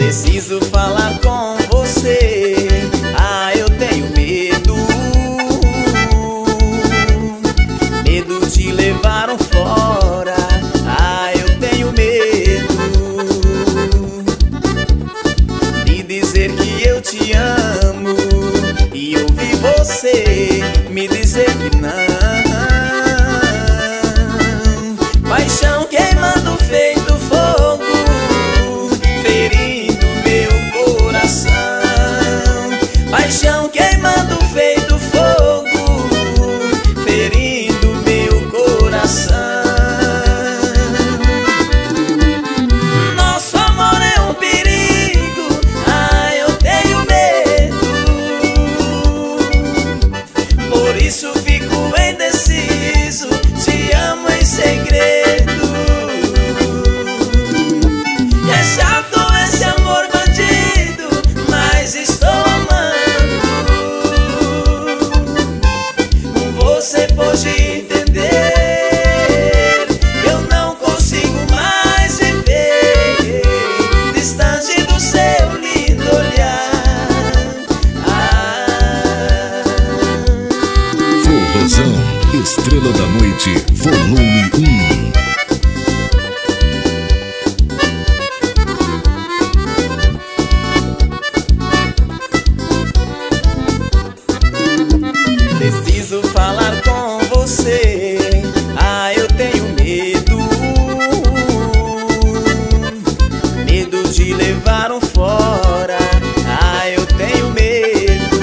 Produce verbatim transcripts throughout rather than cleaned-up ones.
Preciso falar com você. Ah, eu tenho medo, medo de levar um fora. Ah, eu tenho medo de dizer que eu te amo e ouvir você me dizer que não. Paixão queimando feito fogo, ferindo meu coração. Paixão queimando feito fogo, ferindo meu coração. Nosso amor é um perigo, ah, eu tenho medo. Por isso fico indeciso, te amo em segredo. Você pode entender, eu não consigo mais viver distante do seu lindo olhar. Ah. Forrozão, Estrela da Noite, volume um. Preciso falar com você. Ah, eu tenho medo, medo de levar um fora. Ah, eu tenho medo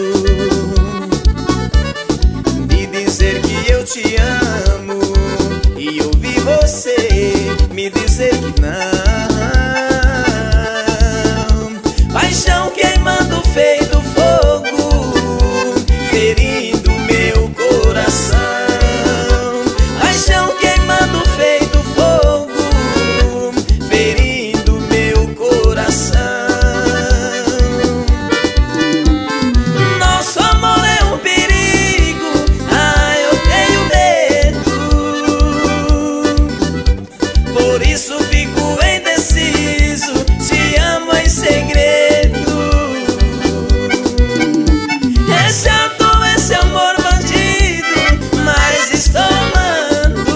de dizer que eu te amo e ouvir você me dizer que não. Paixão queimando feito fogo, ferindo meu coração. Paixão queimando feito fogo, ferindo meu coração. Nosso amor é um perigo, ah, eu tenho medo. Por isso fico indeciso, te amo em segredo. É chato esse amor bandido, mas estou amando.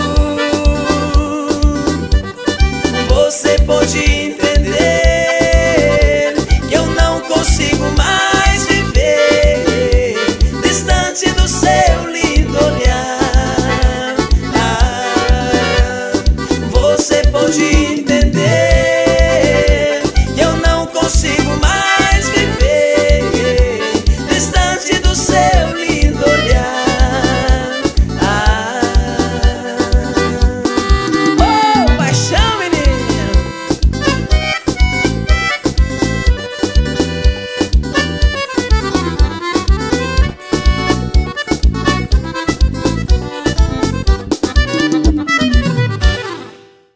Você pode entender que eu não consigo mais viver distante do seu lindo olhar. Ah, você pode entender que eu não consigo mais viver distante do seu